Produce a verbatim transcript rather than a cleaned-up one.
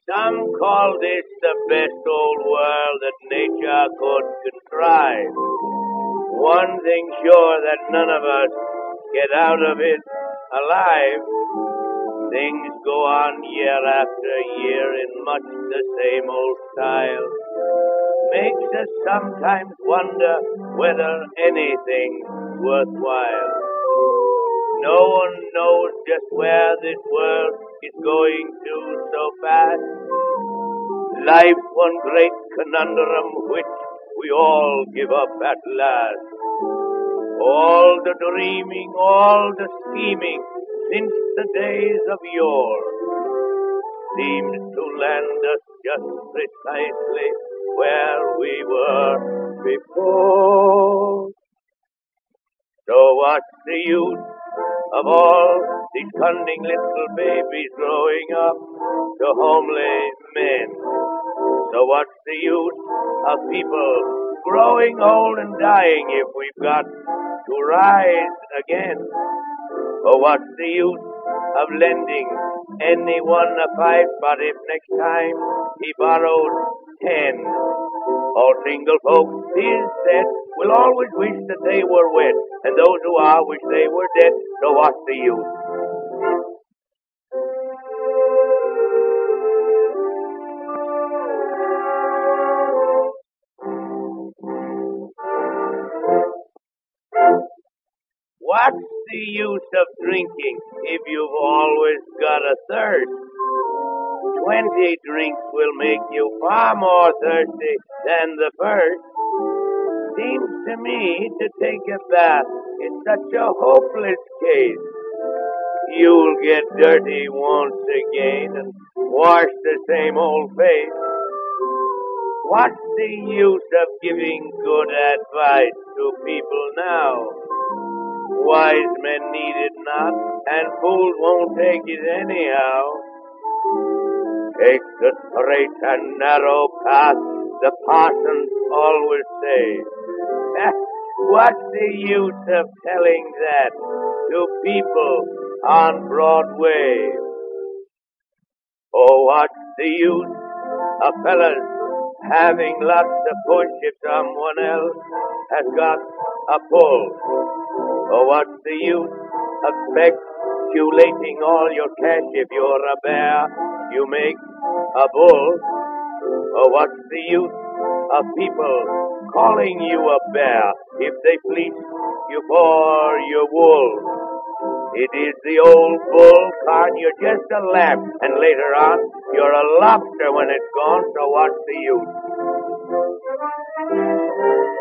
Some call this the best old world that nature could contrive. One thing sure that none of us get out of it alive. Things go on year after year in much the same old style. Makes us sometimes wonder whether anything's worthwhile. No one knows just where this world is going to so fast. Life's one great conundrum which we all give up at last. All the dreaming, all the scheming since the days of yore seems to land us just precisely where we were before. So what's the use of all these cunning little babies growing up to homely men? So what's the use of people growing old and dying if we've got to rise again? Or what's the use of lending anyone a five spot if next time he borrows ten? All single folks, tis said, will always wish that they were wed, and those who are wish they were dead, so what's the use? What's the use of drinking if you've always got a thirst? Twenty drinks will make you far more thirsty than the first. Seems to me to take a bath is such a hopeless case. You'll get dirty once again and wash the same old face. What's the use of giving good advice to people now? Wise men need it not, and fools won't take it anyhow. Take the straight and narrow path, the parsons always say. What's the use of telling that to people on Broadway? Oh, what's the use of fellas having lots to push if someone else has got a pull? Oh, what's the use of speculating all your cash if you're a bear, you make a bull? Or what's the use of people calling you a bear if they fleece you for your wool? It is the old bull, con, you're just a lamb, and later on, you're a lobster when it's gone, so what's the use?